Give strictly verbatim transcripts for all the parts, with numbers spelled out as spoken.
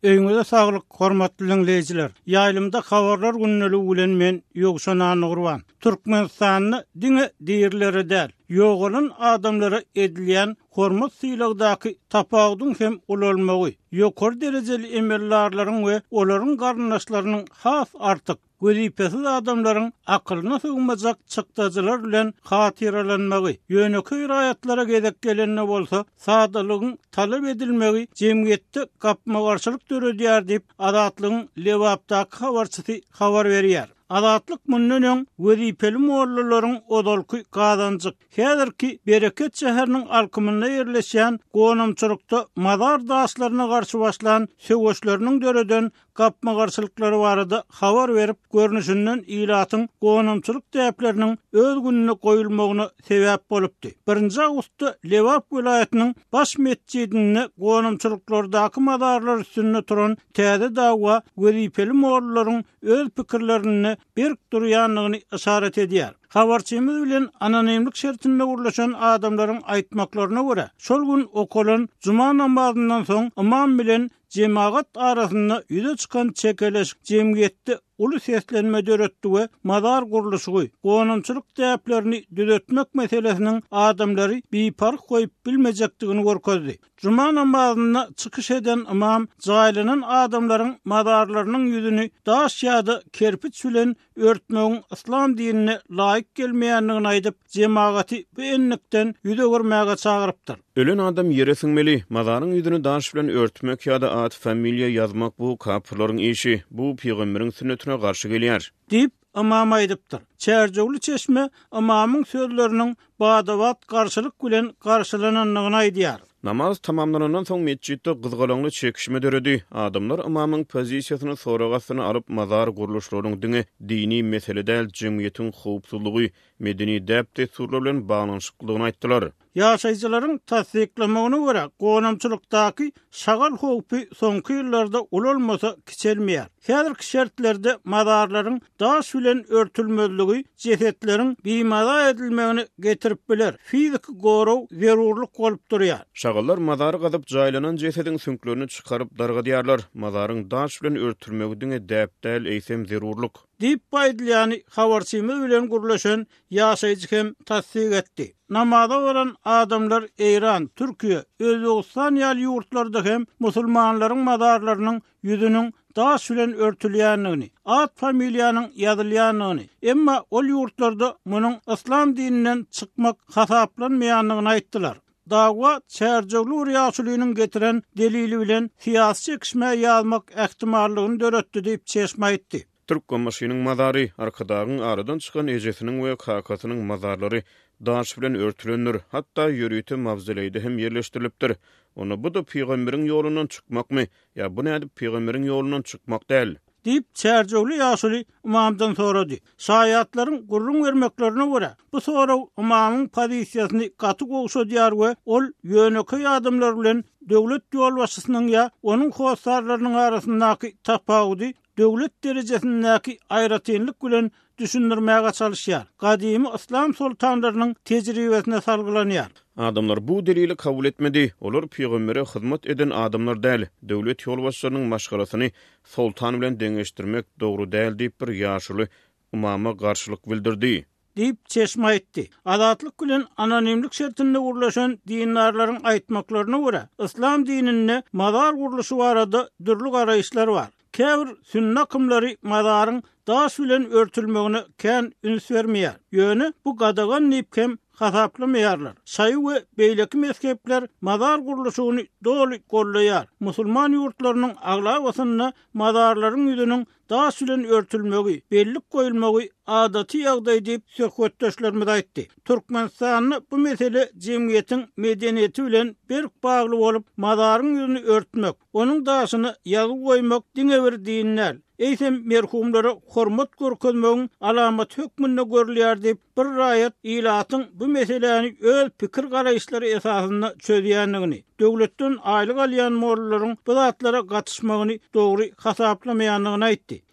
Öňüňizde saglyk, hormatly dinleyijiler. Ýaýlymda habarlar günneli bilen men Ýogşan Gurban. Türkmenistanyny diňe diýerleri däl, ýogalan adamlara edilýän hormat syýlagdaky tapawdyň hem ulalmagy, ýokary derejeli emellerlaryň we olaryň garnaşlarynyň has artyk wezipesiz adamlaryň akylyna sığmajak çykdajalar bilen hatiralanmagy, ýöneköy raýatlara gezek gelenine bolsa sadalygyň talap edilmegi jemgyýetde gapma garşylyk döredýär diýip adatlygyň lewapdaky habarçysy habar berýär. Adatlyk mundan öň wezipeli mollalaryň odalky gazanjyk. Häzirki Bereket şäheriniň alkymynda ýerleşýän gonamçylykda madar daşlaryna garşy başlan söwüşleriniň döreden gapma garşylyklary barada habar berip görnüşinden ilatyň gonamçylyk täpleriniň öz gününe goýulmagyna sebäp bolupdy. birinji awgustda Lewap vilayatynyň baş mescidinde gonamçylyklardaky madarlar üstünde turan täze dawa wezipeli mollalaryň öz pikirlerini berk durýanlygyny işaret edýär. Habarçymyz bilen anonimlik şertinde gurlaşan adamlaryň aýtmaklaryna görä, şol gün okulan juma namazyndan soň imam bilen jemaat arasynda ýüze çykan çekeleşik jemgyýetde uly seslenme döretdi we madar gurulşy, gonamçylyk täplerini düzetmek meselesiniň adamlary bipark goýup bilmejekdigini görkezdi. Juma namazyna çykyş eden imam jaýlanan adamlaryň madarlarynyň ýüzüni daş ýa-da kerpiç bilen örtmegiň islam dinine laýyk gelmeýändigini aýdyp jemaaty bu enlikden ýüze görmäge çagyrypdyr. Ölen adam ýere siňmeli, madaryň ýüzüni daş bilen örtmek ýa-da ad familiýa ýazmak bu kapyrlaryň işi, bu peýgamberiň sünnetine garşy gelýär diýip imam aýdypdyr. Çärjegli çeşme imamyň sözleriniň badawat garşylyk bilen garşylananlygyny aýdýar. Namaz tamamlanandan soň mescidde gyzgalaňly çekişme döredi. Adamlar imamyň pozisiýasyny soragasyny alyp mazar gurulşlarynyň diňe dini meselede jemgyýetiň howpsuzlygy, medeni däpde surlar bilen baglanyşyklygyny aýtdylar. Ýaşaýjylaryň tasdiklamagyna görä, gonamçylykdaky şagal howpy soňky ýyllarda ulalmasa kiçelmeýär. Häzirki şertlerde madarlaryň daş bilen örtülmezligi jesetleriň bimada edilmegini getirip biler. Fizik goraw zerurlyk bolup durýar. Şagallar madary gazyp jaýlanan jesediň sünklerini çykaryp darga diýarlar. Madaryň daş bilen örtülmegi diňe däpdäl eýsem zerurlyk diýip baýdylýany habarçymyz bilen gurlaşan ýaşaýjy hem tasdik etdi. Namaza varan adamlar Iran, Türkiýe, Özbegistan ýaly ýurtlarda hem musulmanlaryň madarlarynyň ýüzüniň daş bilen örtülýänligini, ad familiýanyň ýazylýanlygyny, emma ol ýurtlarda munyň islam dininden çykmak hasaplanmaýanlygyny aýtdylar. Dawa çärjegli ýaşulygynyň getiren delili bilen syýasy çekişme ýazmak ähtimallygyny döretdi diýip çeşme aýtdy. Türk gomaşynyň madary arkadagyň aradan çykan ejesiniň we kakasynyň mazarlary daş bilen örtülenir, hatta ýörüýte mavzeleýde hem ýerleşdirilipdir. Onu bu da peýgamberiň ýolundan çykmakmy, ýa bu näde peýgamberiň ýolundan çykmak däl diýip çärjegli ýaşuly imamdan sorady. Şaýatlaryň gurrun vermeklerine görä, bu soraw imamyň pozisiýasyny gaty goşadýar we ol ýöneköy adamlar bilen döwlet ýolbaşçysynyň ýa onuň howsarlarynyň arasyndaky tapawdy döwlet derejesindäki aýratynlyk bilen düşündirmäge çalışýar. Gadymy islam sultanlarynyň tejribesine salgılanýar. Adamlar bu delili kabul etmedi. Olar peýgambere hyzmat eden adamlar däl. Döwlet ýolbaşçylarynyň maşgarasyny sultan bilen deňeşdirmek dogry däl diýip bir ýaşuly imama garşylyk bildirdi diýip çeşme etdi. Adatlyk bilen anonimlik şertinde gurlaşan dindarlaryň aýtmaklaryna görä, islam dininde madar gurulşy barada dürli garaýyşlar bar. Käbir sünnet akymlary madaryň daş bilen örtülmegine kän üns bermeýär. Ýöne bu gadagan nipkem hasaplamaýarlar. Şaý we beýleki mezhepler madar gurulşyny doly gollaýar. Musulman ýurtlarynyň aglawasyna madarlaryň ýüzüniň daş bilen örtülmegi, bellik goýulmagy adaty ýagdaý diýip söhbetdeşlerimiz aýtdy. Türkmenistanyň bu mesele jemgyýetiň medeniýeti bilen berk bagly bolup madaryň ýüzüni örtmek, onuň daşyny ýazyp goýmak diňe bir dinler. Eýsem merhumlara hormat görkezmegiň alamat hökmünde görülýär diýip bir raýat ilatyň bu meseleni öz pikir garaýşlary esasynda çözýänligini, döwletden aýlyk alýan mollalaryň bu zatlara gatnaşmagyny dogry hasaplamaýanlygyny aýtdy.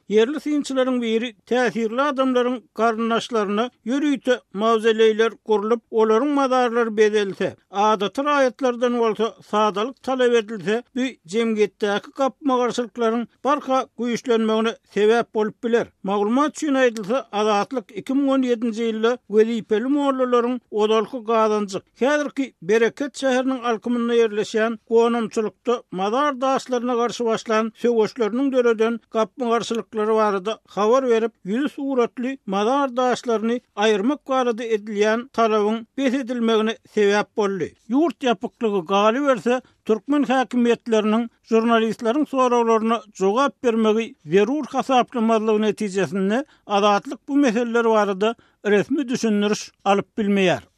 Yerli synçylaryň biri täsirli adamlaryň garnaşlaryna ýörüýte mawzeleyler gurulup, olaryň madarlary bedelse, adaty raýatlardan bolsa sadalyk talap edilse, bu jemgyýetdäki gapma garşylyklaryň barka güýçlenmegine sebäp bolup biler. Maglumat üçin aýdylsa, adatlyk iki ming on ýedinji ýylda welipeli mollalaryň odalky gazanjyk. Häzirki Bereket şäheriniň alkymynda ýerleşýän gonamçylykda madar daşlaryna garşy başlan söwüşleriniň döreden gapma garşylyklary barada habar berip, ýüz suratly madar daşlaryny aýyrmak barada edilýän talabyň besedilmegine sebäp boldy. Ýurt ýapyklygy galy berse, Türkmen häkimiýetleriniň jurnalistlaryň sorawlaryna jogap bermegi zerur hasaplamalygy netijesinde adatlyk bu meseleler barada resmi düşündiriş alyp bilmeýär.